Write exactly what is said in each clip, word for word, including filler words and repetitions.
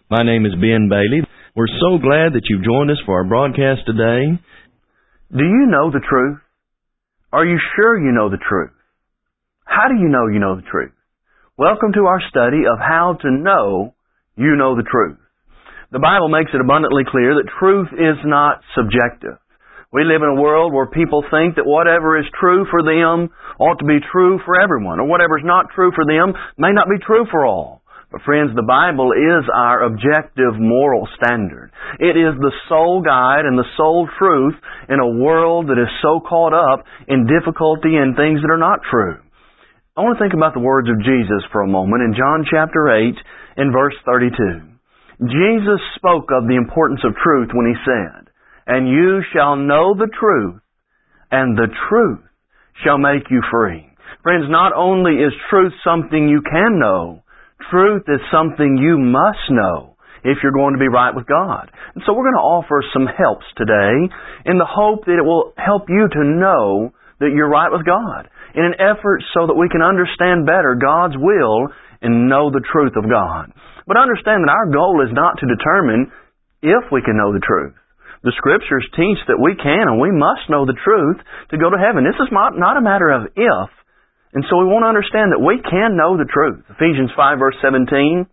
My name is Ben Bailey. We're so glad that you've joined us for our broadcast today. Do you know the truth? Are you sure you know the truth? How do you know you know the truth? Welcome to our study of how to know you know the truth. The Bible makes it abundantly clear that truth is not subjective. We live in a world where people think that whatever is true for them ought to be true for everyone, or whatever is not true for them may not be true for all. But friends, the Bible is our objective moral standard. It is the sole guide and the sole truth in a world that is so caught up in difficulty and things that are not true. I want to think about the words of Jesus for a moment in John chapter eight and verse thirty-two. Jesus spoke of the importance of truth when He said, "And you shall know the truth, and the truth shall make you free." Friends, not only is truth something you can know, truth is something you must know if you're going to be right with God. And so we're going to offer some helps today in the hope that it will help you to know that you're right with God, in an effort so that we can understand better God's will and know the truth of God. But understand that our goal is not to determine if we can know the truth. The Scriptures teach that we can and we must know the truth to go to heaven. This is not, not a matter of if. And so we want to understand that we can know the truth. Ephesians five verse seventeen,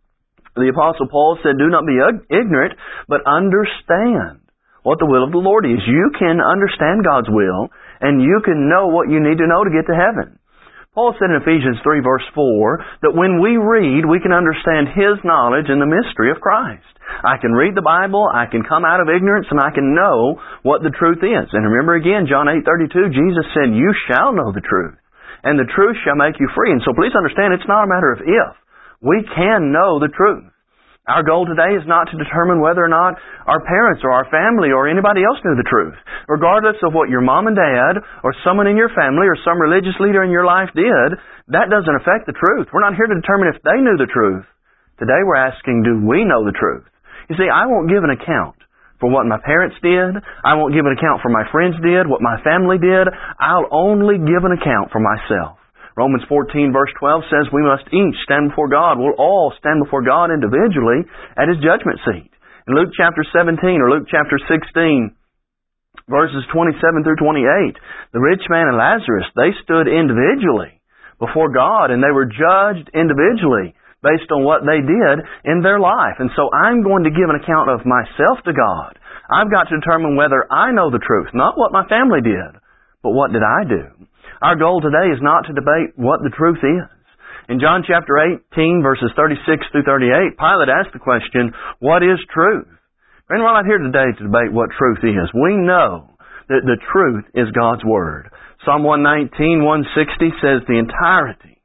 the Apostle Paul said, "Do not be ignorant, but understand what the will of the Lord is." You can understand God's will, and you can know what you need to know to get to heaven. Paul said in Ephesians three verse four that when we read, we can understand His knowledge and the mystery of Christ. I can read the Bible, I can come out of ignorance, and I can know what the truth is. And remember again, John eight thirty-two, Jesus said, "You shall know the truth, and the truth shall make you free." And so please understand, it's not a matter of if. We can know the truth. Our goal today is not to determine whether or not our parents or our family or anybody else knew the truth. Regardless of what your mom and dad or someone in your family or some religious leader in your life did, that doesn't affect the truth. We're not here to determine if they knew the truth. Today we're asking, do we know the truth? You see, I won't give an account for what my parents did. I won't give an account for my friends did, what my family did. I'll only give an account for myself. Romans fourteen verse twelve says we must each stand before God. We'll all stand before God individually at His judgment seat. In Luke chapter seventeen or Luke chapter sixteen, verses twenty-seven through twenty-eight, the rich man and Lazarus, they stood individually before God and they were judged individually based on what they did in their life. And so I'm going to give an account of myself to God. I've got to determine whether I know the truth, not what my family did, but what did I do? Our goal today is not to debate what the truth is. In John chapter eighteen, verses thirty-six through thirty-eight, Pilate asked the question, what is truth? Friend, we're not here today to debate what truth is. We know that the truth is God's Word. Psalm one nineteen, one sixty says the entirety,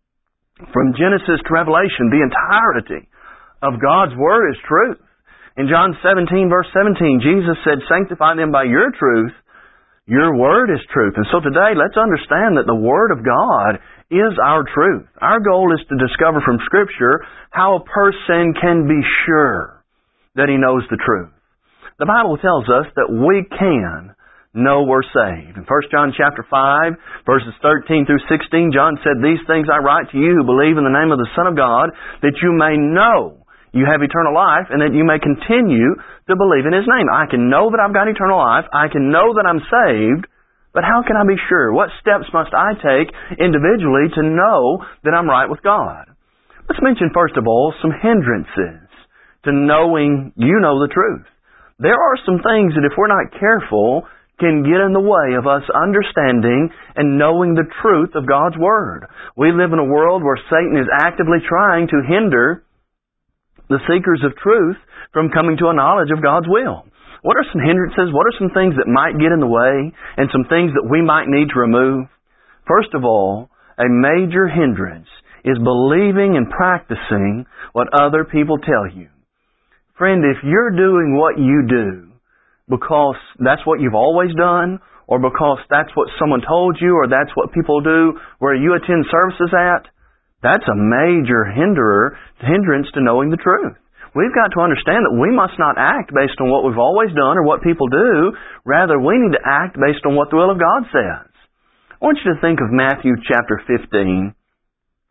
from Genesis to Revelation, the entirety of God's Word is truth. In John seventeen, verse seventeen, Jesus said, "Sanctify them by your truth. Your Word is truth." And so today, let's understand that the Word of God is our truth. Our goal is to discover from Scripture how a person can be sure that he knows the truth. The Bible tells us that we can know we're saved. In First John chapter five, verses thirteen through sixteen, John said, "These things I write to you who believe in the name of the Son of God, that you may know you have eternal life, and that you may continue to believe in His name." I can know that I've got eternal life. I can know that I'm saved. But how can I be sure? What steps must I take individually to know that I'm right with God? Let's mention first of all some hindrances to knowing you know the truth. There are some things that if we're not careful can get in the way of us understanding and knowing the truth of God's Word. We live in a world where Satan is actively trying to hinder the seekers of truth from coming to a knowledge of God's will. What are some hindrances? What are some things that might get in the way and some things that we might need to remove? First of all, a major hindrance is believing and practicing what other people tell you. Friend, if you're doing what you do because that's what you've always done, or because that's what someone told you, or that's what people do where you attend services at, that's a major hinderer, hindrance to knowing the truth. We've got to understand that we must not act based on what we've always done or what people do. Rather, we need to act based on what the will of God says. I want you to think of Matthew chapter fifteen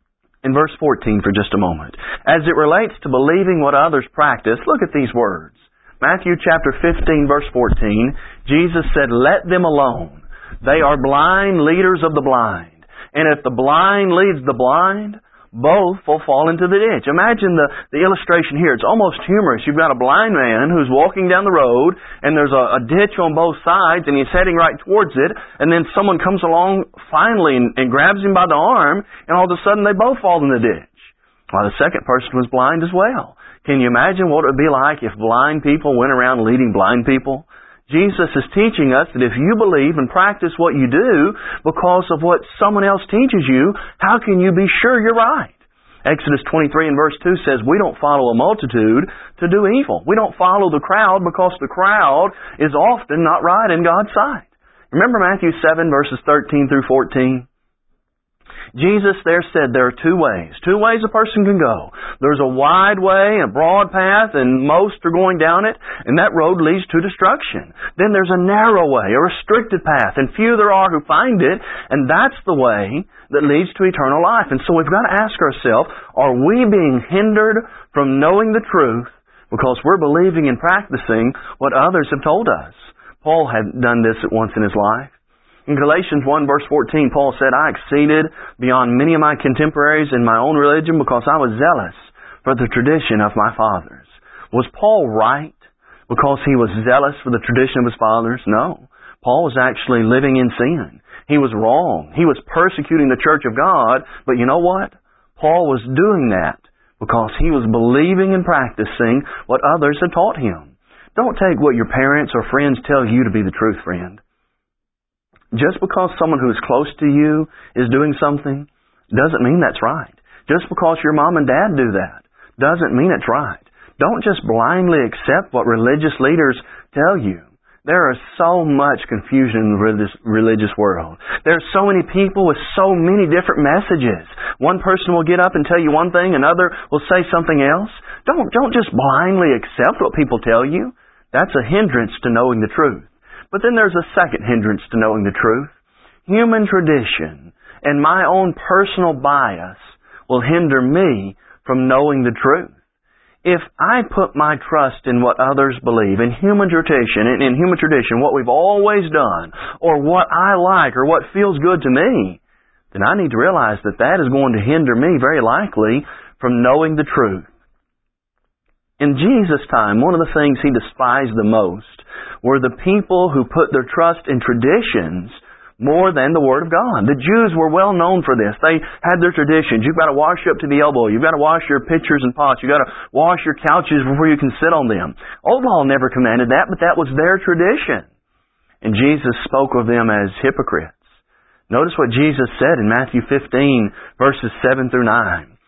in verse fourteen for just a moment. As it relates to believing what others practice, look at these words. Matthew chapter fifteen, verse fourteen, Jesus said, "Let them alone. They are blind leaders of the blind. And if the blind leads the blind, both will fall into the ditch." Imagine the, the illustration here. It's almost humorous. You've got a blind man who's walking down the road, and there's a, a ditch on both sides, and he's heading right towards it, and then someone comes along finally and, and grabs him by the arm, and all of a sudden they both fall in the ditch. Well, the second person was blind as well. Can you imagine what it would be like if blind people went around leading blind people? Jesus is teaching us that if you believe and practice what you do because of what someone else teaches you, how can you be sure you're right? Exodus twenty-three and verse two says, we don't follow a multitude to do evil. We don't follow the crowd because the crowd is often not right in God's sight. Remember Matthew seven verses thirteen through fourteen? Jesus there said there are two ways. Two ways a person can go. There's a wide way, a broad path, and most are going down it, and that road leads to destruction. Then there's a narrow way, a restricted path, and few there are who find it, and that's the way that leads to eternal life. And so we've got to ask ourselves, are we being hindered from knowing the truth because we're believing and practicing what others have told us? Paul had done this at once in his life. In Galatians one verse fourteen, Paul said, "I exceeded beyond many of my contemporaries in my own religion because I was zealous for the tradition of my fathers." Was Paul right because he was zealous for the tradition of his fathers? No. Paul was actually living in sin. He was wrong. He was persecuting the church of God. But you know what? Paul was doing that because he was believing and practicing what others had taught him. Don't take what your parents or friends tell you to be the truth, friend. Just because someone who is close to you is doing something doesn't mean that's right. Just because your mom and dad do that doesn't mean it's right. Don't just blindly accept what religious leaders tell you. There is so much confusion in the religious, religious world. There are so many people with so many different messages. One person will get up and tell you one thing, another will say something else. Don't, don't just blindly accept what people tell you. That's a hindrance to knowing the truth. But then there's a second hindrance to knowing the truth. Human tradition and my own personal bias will hinder me from knowing the truth. If I put my trust in what others believe, in human tradition, in, in human tradition, what we've always done, or what I like, or what feels good to me, then I need to realize that that is going to hinder me, very likely, from knowing the truth. In Jesus' time, one of the things He despised the most were the people who put their trust in traditions more than the Word of God. The Jews were well known for this. They had their traditions. You've got to wash up to the elbow. You've got to wash your pitchers and pots. You've got to wash your couches before you can sit on them. Old law never commanded that, but that was their tradition. And Jesus spoke of them as hypocrites. Notice what Jesus said in Matthew fifteen, verses seven through nine.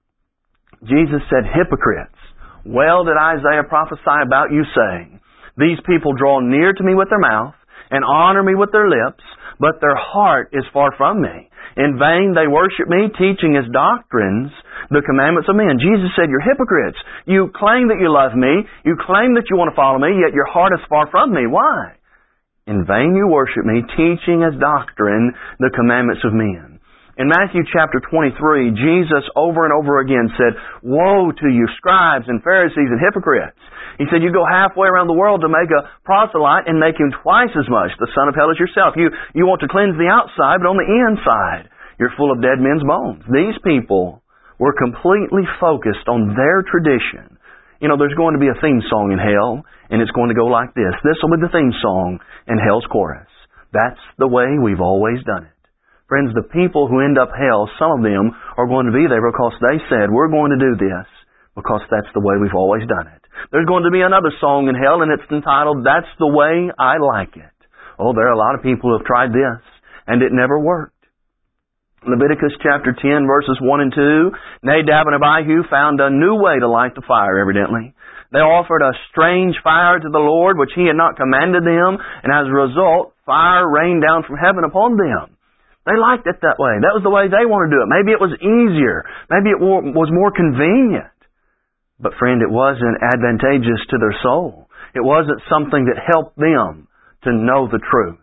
Jesus said, "Hypocrites, well did Isaiah prophesy about you, saying, these people draw near to me with their mouth and honor me with their lips, but their heart is far from me. In vain they worship me, teaching as doctrines the commandments of men." Jesus said, "You're hypocrites. You claim that you love me. You claim that you want to follow me, yet your heart is far from me." Why? "In vain you worship me, teaching as doctrine the commandments of men." In Matthew chapter twenty-three, Jesus over and over again said, "Woe to you, scribes and Pharisees and hypocrites." He said, "You go halfway around the world to make a proselyte and make him twice as much. The son of hell as yourself. You, you want to cleanse the outside, but on the inside, you're full of dead men's bones." These people were completely focused on their tradition. You know, there's going to be a theme song in hell, and it's going to go like this. This will be the theme song in hell's chorus. That's the way we've always done it. Friends, the people who end up hell, some of them are going to be there because they said, we're going to do this because that's the way we've always done it. There's going to be another song in hell, and it's entitled, "That's the Way I Like It." Oh, there are a lot of people who have tried this, and it never worked. Leviticus chapter ten, verses one and two, Nadab and Abihu found a new way to light the fire, evidently. They offered a strange fire to the Lord, which He had not commanded them, and as a result, fire rained down from heaven upon them. They liked it that way. That was the way they wanted to do it. Maybe it was easier. Maybe it was more convenient. But friend, it wasn't advantageous to their soul. It wasn't something that helped them to know the truth.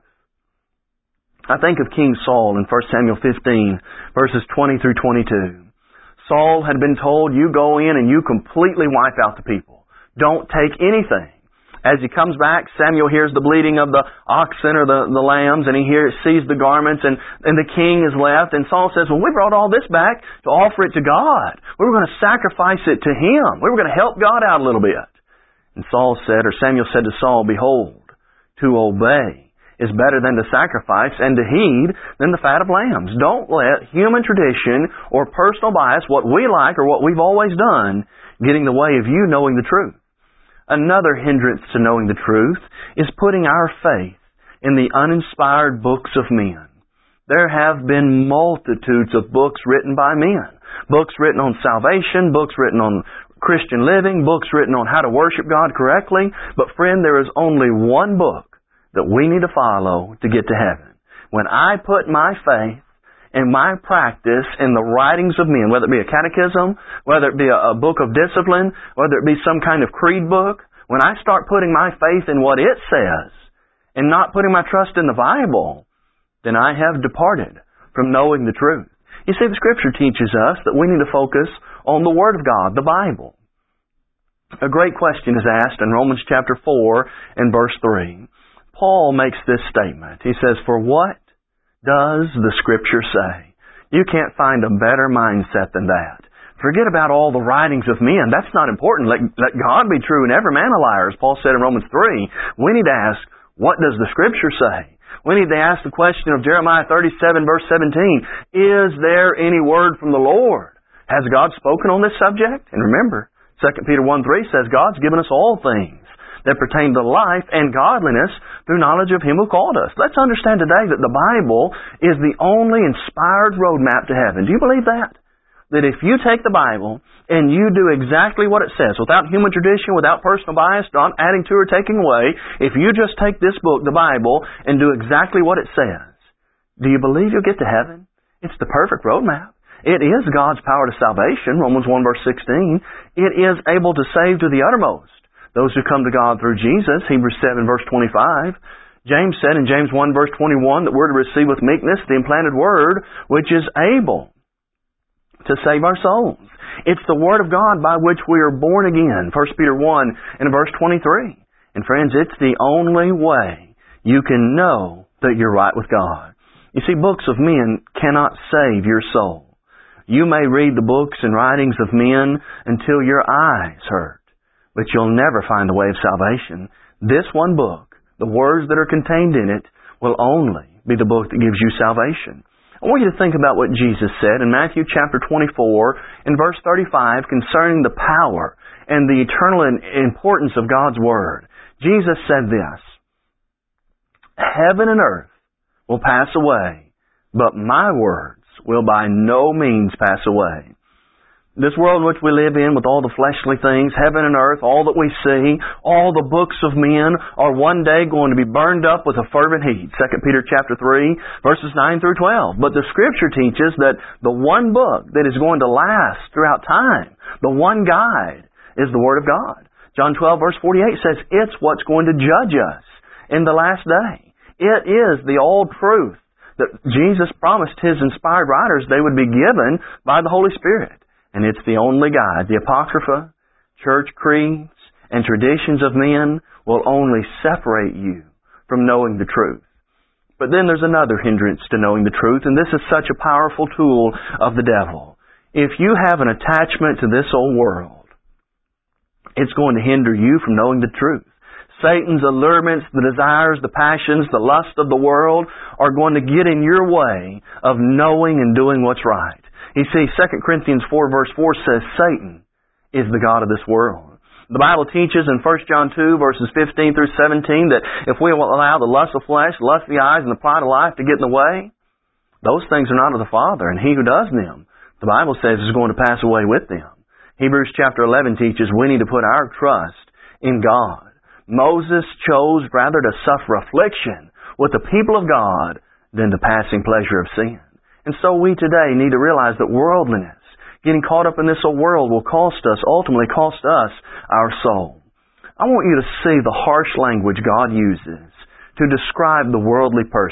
I think of King Saul in First Samuel fifteen, verses twenty through twenty-two. Saul had been told, you go in and you completely wipe out the people. Don't take anything. As he comes back, Samuel hears the bleating of the oxen or the, the lambs, and he hears, sees the garments, and, and the king is left. And Saul says, well, we brought all this back to offer it to God. We were going to sacrifice it to Him. We were going to help God out a little bit. And Saul said, or Samuel said to Saul, behold, to obey is better than to sacrifice, and to heed than the fat of lambs. Don't let human tradition or personal bias, what we like or what we've always done, get in the way of you knowing the truth. Another hindrance to knowing the truth is putting our faith in the uninspired books of men. There have been multitudes of books written by men. Books written on salvation, books written on Christian living, books written on how to worship God correctly. But friend, there is only one book that we need to follow to get to heaven. When I put my faith and my practice in the writings of men, whether it be a catechism, whether it be a, a book of discipline, whether it be some kind of creed book, when I start putting my faith in what it says and not putting my trust in the Bible, then I have departed from knowing the truth. You see, the Scripture teaches us that we need to focus on the Word of God, the Bible. A great question is asked in Romans chapter four and verse three. Paul makes this statement. He says, for what does the Scripture say? You can't find a better mindset than that. Forget about all the writings of men. That's not important. Let, let God be true and every man a liar, as Paul said in Romans three. We need to ask, what does the Scripture say? We need to ask the question of Jeremiah thirty-seven, verse seventeen. Is there any word from the Lord? Has God spoken on this subject? And remember, Second Peter one three says God's given us all things that pertain to life and godliness through knowledge of Him who called us. Let's understand today that the Bible is the only inspired roadmap to heaven. Do you believe that? That if you take the Bible and you do exactly what it says, without human tradition, without personal bias, not adding to or taking away, if you just take this book, the Bible, and do exactly what it says, do you believe you'll get to heaven? It's the perfect roadmap. It is God's power to salvation, Romans one verse sixteen. It is able to save to the uttermost those who come to God through Jesus, Hebrews seven verse twenty-five. James said in James one verse twenty-one that we're to receive with meekness the implanted word which is able to save our souls. It's the Word of God by which we are born again, First Peter one and verse twenty-three. And friends, it's the only way you can know that you're right with God. You see, books of men cannot save your soul. You may read the books and writings of men until your eyes hurt, but you'll never find the way of salvation. This one book, the words that are contained in it, will only be the book that gives you salvation. I want you to think about what Jesus said in Matthew chapter twenty-four and verse thirty-five concerning the power and the eternal importance of God's Word. Jesus said this, heaven and earth will pass away, but my words will by no means pass away. This world in which we live in with all the fleshly things, heaven and earth, all that we see, all the books of men are one day going to be burned up with a fervent heat. Second Peter chapter three, verses nine through twelve. But the Scripture teaches that the one book that is going to last throughout time, the one guide, is the Word of God. John twelve verse forty-eight says it's what's going to judge us in the last day. It is the all truth that Jesus promised His inspired writers they would be given by the Holy Spirit. And it's the only guide. The Apocrypha, church creeds, and traditions of men will only separate you from knowing the truth. But then there's another hindrance to knowing the truth, and this is such a powerful tool of the devil. If you have an attachment to this old world, it's going to hinder you from knowing the truth. Satan's allurements, the desires, the passions, the lust of the world are going to get in your way of knowing and doing what's right. You see, Second Corinthians four verse four says Satan is the god of this world. The Bible teaches in First John two verses fifteen through seventeen that if we will allow the lust of flesh, the lust of the eyes, and the pride of life to get in the way, those things are not of the Father, and he who does them, the Bible says, is going to pass away with them. Hebrews chapter eleven teaches we need to put our trust in God. Moses chose rather to suffer affliction with the people of God than the passing pleasure of sin. And so we today need to realize that worldliness, getting caught up in this old world, will cost us, ultimately cost us our soul. I want you to see the harsh language God uses to describe the worldly person.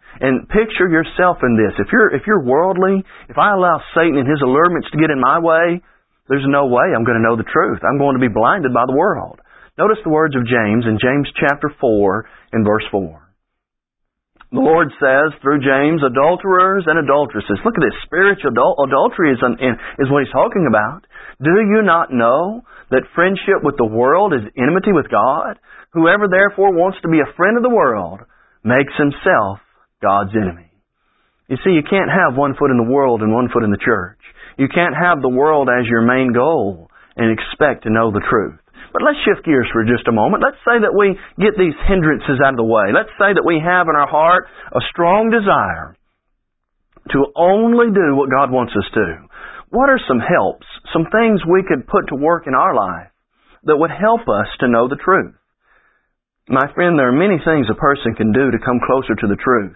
And picture yourself in this. If you're, if you're worldly, if I allow Satan and his allurements to get in my way, there's no way I'm going to know the truth. I'm going to be blinded by the world. Notice the words of James in James chapter four and verse four. The Lord says through James, adulterers and adulteresses. Look at this. Spiritual adul- adultery is, an, is what he's talking about. Do you not know that friendship with the world is enmity with God? Whoever therefore wants to be a friend of the world makes himself God's enemy. You see, you can't have one foot in the world and one foot in the church. You can't have the world as your main goal and expect to know the truth. But let's shift gears for just a moment. Let's say that we get these hindrances out of the way. Let's say that we have in our heart a strong desire to only do what God wants us to. What are some helps, some things we could put to work in our life that would help us to know the truth? My friend, there are many things a person can do to come closer to the truth.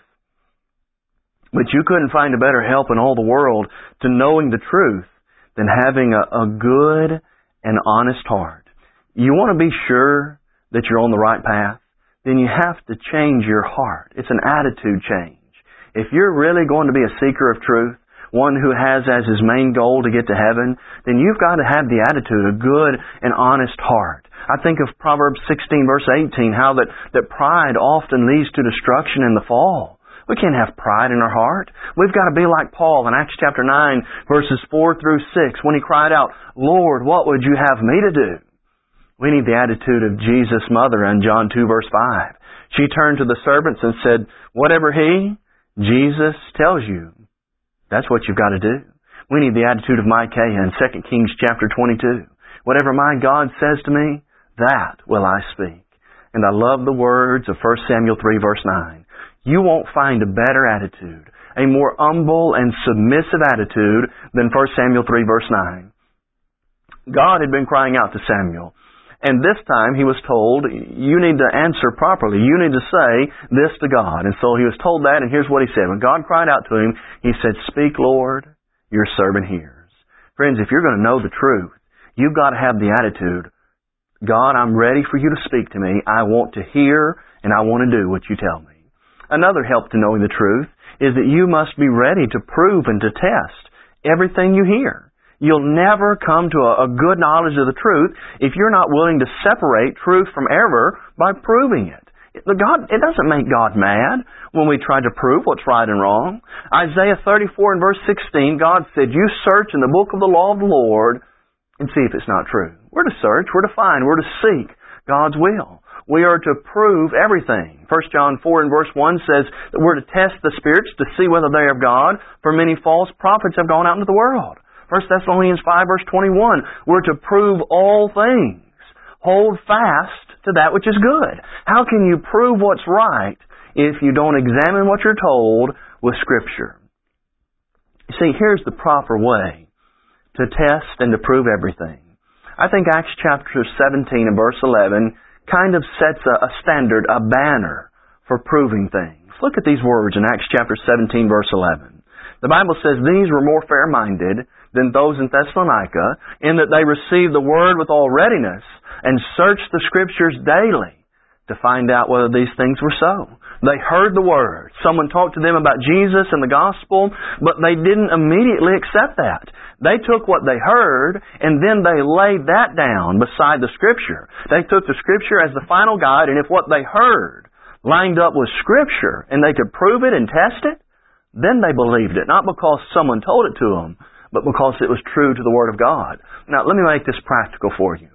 But you couldn't find a better help in all the world to knowing the truth than having a, a good and honest heart. You want to be sure that you're on the right path? Then you have to change your heart. It's an attitude change. If you're really going to be a seeker of truth, one who has as his main goal to get to heaven, then you've got to have the attitude, a good and honest heart. I think of Proverbs sixteen verse eighteen, how that, that pride often leads to destruction and the fall. We can't have pride in our heart. We've got to be like Paul in Acts chapter nine, verses four through six, when he cried out, Lord, what would you have me to do? We need the attitude of Jesus' mother in John two, verse five. She turned to the servants and said, whatever he, Jesus, tells you, that's what you've got to do. We need the attitude of Micaiah in Second Kings chapter twenty-two. Whatever my God says to me, that will I speak. And I love the words of First Samuel three, verse nine. You won't find a better attitude, a more humble and submissive attitude than First Samuel three, verse nine. God had been crying out to Samuel. And this time he was told, you need to answer properly. You need to say this to God. And so he was told that, and here's what he said. When God cried out to him, he said, speak, Lord, your servant hears. Friends, if you're going to know the truth, you've got to have the attitude, God, I'm ready for you to speak to me. I want to hear, and I want to do what you tell me. Another help to knowing the truth is that you must be ready to prove and to test everything you hear. You'll never come to a, a good knowledge of the truth if you're not willing to separate truth from error by proving it. It, the God, it doesn't make God mad when we try to prove what's right and wrong. Isaiah thirty-four and verse sixteen, God said, you search in the book of the law of the Lord and see if it's not true. We're to search, we're to find, we're to seek God's will. We are to prove everything. First John four and verse one says that we're to test the spirits to see whether they are of God, for many false prophets have gone out into the world. First Thessalonians five verse twenty-one, we're to prove all things. Hold fast to that which is good. How can you prove what's right if you don't examine what you're told with Scripture? You see, here's the proper way to test and to prove everything. I think Acts chapter seventeen and verse eleven kind of sets a, a standard, a banner for proving things. Look at these words in Acts chapter seventeen verse eleven. The Bible says, these were more fair-minded than those in Thessalonica, in that they received the word with all readiness and searched the Scriptures daily to find out whether these things were so. They heard the word. Someone talked to them about Jesus and the gospel, but they didn't immediately accept that. They took what they heard, and then they laid that down beside the Scripture. They took the Scripture as the final guide, and if what they heard lined up with Scripture, and they could prove it and test it, then they believed it. Not because someone told it to them, but because it was true to the Word of God. Now, let me make this practical for you.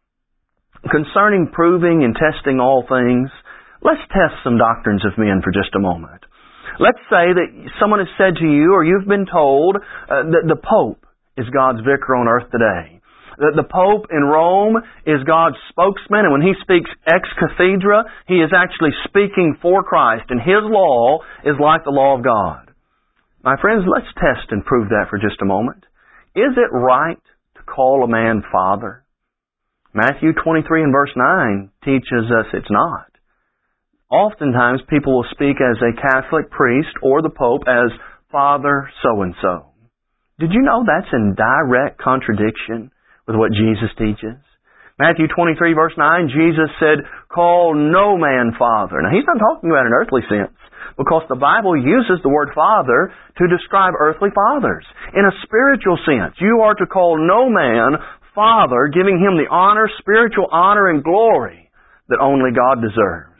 Concerning proving and testing all things, let's test some doctrines of men for just a moment. Let's say that someone has said to you, or you've been told, uh, that the Pope is God's vicar on earth today. That the Pope in Rome is God's spokesman, and when he speaks ex cathedra, he is actually speaking for Christ, and his law is like the law of God. My friends, let's test and prove that for just a moment. Is it right to call a man father? Matthew twenty-three and verse nine teaches us it's not. Oftentimes people will speak as a Catholic priest or the Pope as Father so-and-so. Did you know that's in direct contradiction with what Jesus teaches? Matthew twenty-three verse nine, Jesus said, call no man father. Now, he's not talking about an earthly sense. Because the Bible uses the word father to describe earthly fathers. In a spiritual sense, you are to call no man father, giving him the honor, spiritual honor and glory that only God deserves.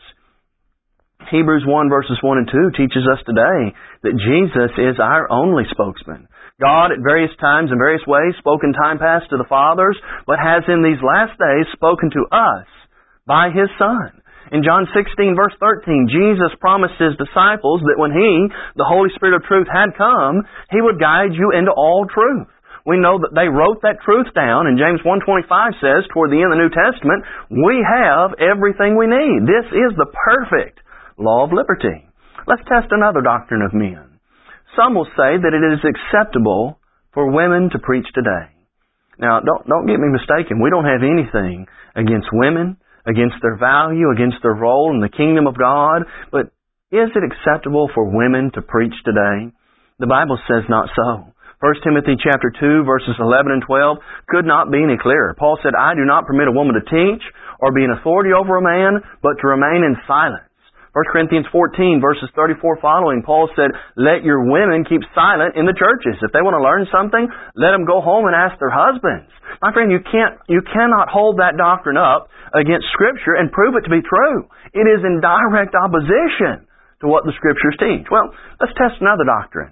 Hebrews one verses one and two teaches us today that Jesus is our only spokesman. God at various times and various ways spoke in time past to the fathers, but has in these last days spoken to us by His Son. In John sixteen verse thirteen, Jesus promised His disciples that when He, the Holy Spirit of truth, had come, He would guide you into all truth. We know that they wrote that truth down, and James one twenty-five says, toward the end of the New Testament, we have everything we need. This is the perfect law of liberty. Let's test another doctrine of men. Some will say that it is acceptable for women to preach today. Now, don't, don't get me mistaken. We don't have anything against women, against their value, against their role in the kingdom of God. But is it acceptable for women to preach today? The Bible says not so. First Timothy chapter two, verses eleven and twelve could not be any clearer. Paul said, I do not permit a woman to teach or be an authority over a man, but to remain in silence. First Corinthians fourteen, verses thirty-four following, Paul said, let your women keep silent in the churches. If they want to learn something, let them go home and ask their husbands. My friend, you can't, you cannot hold that doctrine up against Scripture and prove it to be true. It is in direct opposition to what the Scriptures teach. Well, let's test another doctrine.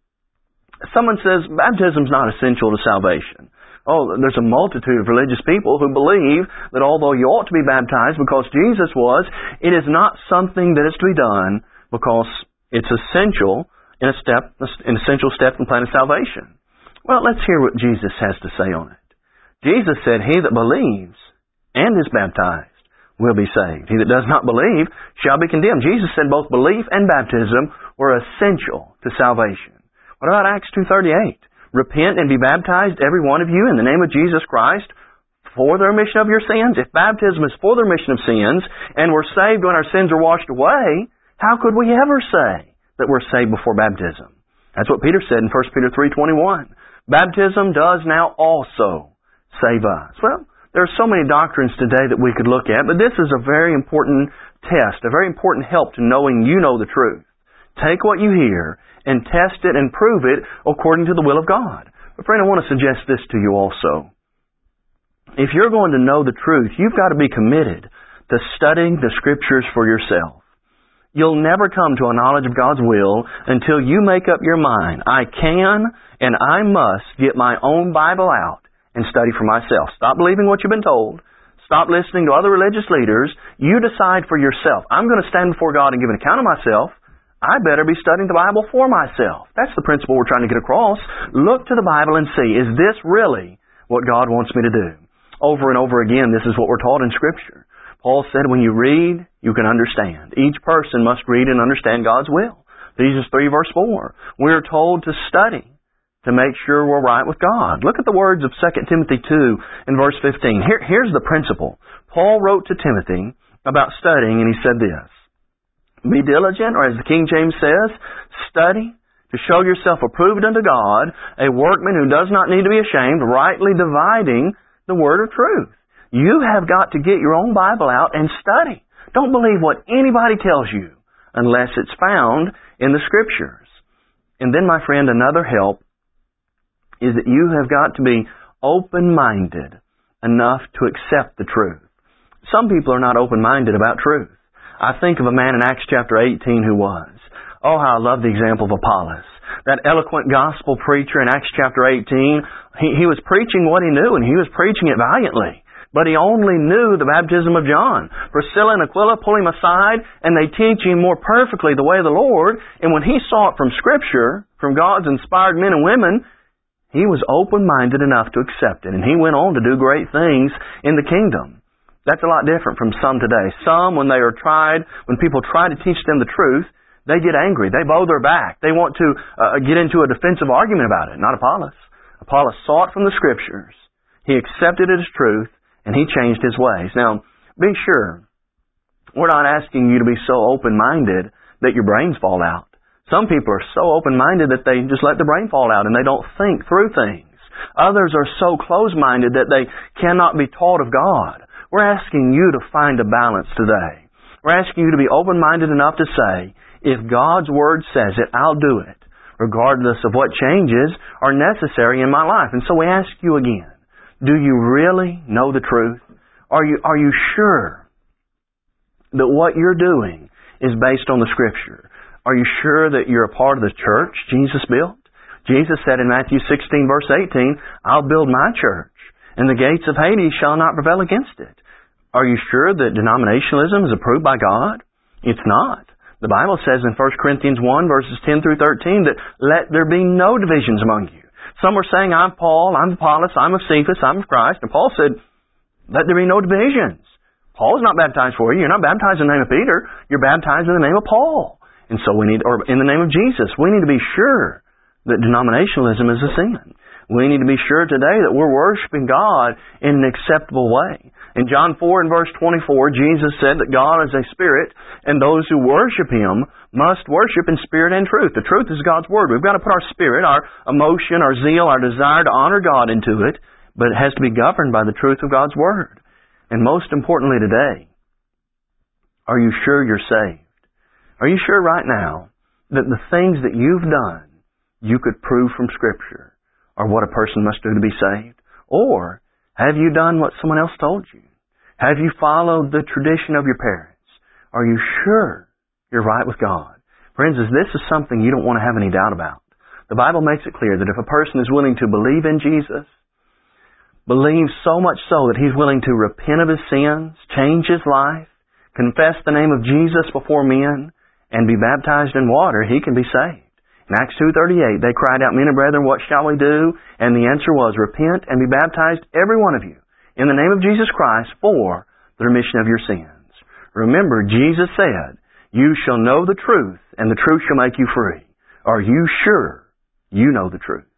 Someone says baptism is not essential to salvation. Oh, there's a multitude of religious people who believe that although you ought to be baptized because Jesus was, it is not something that is to be done because it's essential in a step, an essential step in the plan of salvation. Well, let's hear what Jesus has to say on it. Jesus said, he that believes and is baptized will be saved. He that does not believe shall be condemned. Jesus said both belief and baptism were essential to salvation. What about Acts two thirty-eight? Repent and be baptized, every one of you, in the name of Jesus Christ, for the remission of your sins. If baptism is for the remission of sins, and we're saved when our sins are washed away, how could we ever say that we're saved before baptism? That's what Peter said in First Peter three twenty-one. Baptism does now also save us. Well, there are so many doctrines today that we could look at, but this is a very important test, a very important help to knowing you know the truth. Take what you hear and test it and prove it according to the will of God. But friend, I want to suggest this to you also. If you're going to know the truth, you've got to be committed to studying the Scriptures for yourself. You'll never come to a knowledge of God's will until you make up your mind, I can and I must get my own Bible out and study for myself. Stop believing what you've been told. Stop listening to other religious leaders. You decide for yourself. I'm going to stand before God and give an account of myself. I better be studying the Bible for myself. That's the principle we're trying to get across. Look to the Bible and see, is this really what God wants me to do? Over and over again, this is what we're taught in Scripture. Paul said, when you read, you can understand. Each person must read and understand God's will. Ephesians three verse four. We're told to study to make sure we're right with God. Look at the words of Second Timothy two in verse fifteen. Here, here's the principle. Paul wrote to Timothy about studying, and he said this, be diligent, or as the King James says, study to show yourself approved unto God, a workman who does not need to be ashamed, rightly dividing the word of truth. You have got to get your own Bible out and study. Don't believe what anybody tells you unless it's found in the Scriptures. And then, my friend, another help is that you have got to be open-minded enough to accept the truth. Some people are not open-minded about truth. I think of a man in Acts chapter eighteen who was. Oh, how I love the example of Apollos. That eloquent gospel preacher in Acts chapter eighteen, he, he was preaching what he knew, and he was preaching it valiantly. But he only knew the baptism of John. Priscilla and Aquila pull him aside, and they teach him more perfectly the way of the Lord. And when he saw it from Scripture, from God's inspired men and women, he was open-minded enough to accept it. And he went on to do great things in the kingdom. That's a lot different from some today. Some, when they are tried, when people try to teach them the truth, they get angry. They bow their back. They want to uh, get into a defensive argument about it. Not Apollos. Apollos saw it from the Scriptures. He accepted it as truth, and he changed his ways. Now, be sure, we're not asking you to be so open-minded that your brains fall out. Some people are so open-minded that they just let the brain fall out and they don't think through things. Others are so closed-minded that they cannot be taught of God. We're asking you to find a balance today. We're asking you to be open-minded enough to say, If God's Word says it, I'll do it, regardless of what changes are necessary in my life. And so we ask you again, do you really know the truth? Are you, are you sure that what you're doing is based on the Scripture? Are you sure that you're a part of the church Jesus built? Jesus said in Matthew sixteen, verse eighteen, I'll build my church, and the gates of Hades shall not prevail against it. Are you sure that denominationalism is approved by God? It's not. The Bible says in First Corinthians one, verses ten through thirteen, that let there be no divisions among you. Some were saying, I'm Paul, I'm Apollos, I'm of Cephas, I'm of Christ. And Paul said, let there be no divisions. Paul's not baptized for you. You're not baptized in the name of Peter. You're baptized in the name of Paul. And so we need, or in the name of Jesus, we need to be sure that denominationalism is a sin. We need to be sure today that we're worshiping God in an acceptable way. In John four and verse twenty-four, Jesus said that God is a spirit, and those who worship Him must worship in spirit and truth. The truth is God's Word. We've got to put our spirit, our emotion, our zeal, our desire to honor God into it, but it has to be governed by the truth of God's Word. And most importantly today, are you sure you're saved? Are you sure right now that the things that you've done, you could prove from Scripture, or what a person must do to be saved? Or have you done what someone else told you? Have you followed the tradition of your parents? Are you sure you're right with God? Friends, this is something you don't want to have any doubt about. The Bible makes it clear that if a person is willing to believe in Jesus, believe so much so that he's willing to repent of his sins, change his life, confess the name of Jesus before men, and be baptized in water, he can be saved. In Acts two thirty-eight, they cried out, Men and brethren, what shall we do? And the answer was, repent and be baptized, every one of you, in the name of Jesus Christ for the remission of your sins. Remember, Jesus said, you shall know the truth, and the truth shall make you free. Are you sure you know the truth?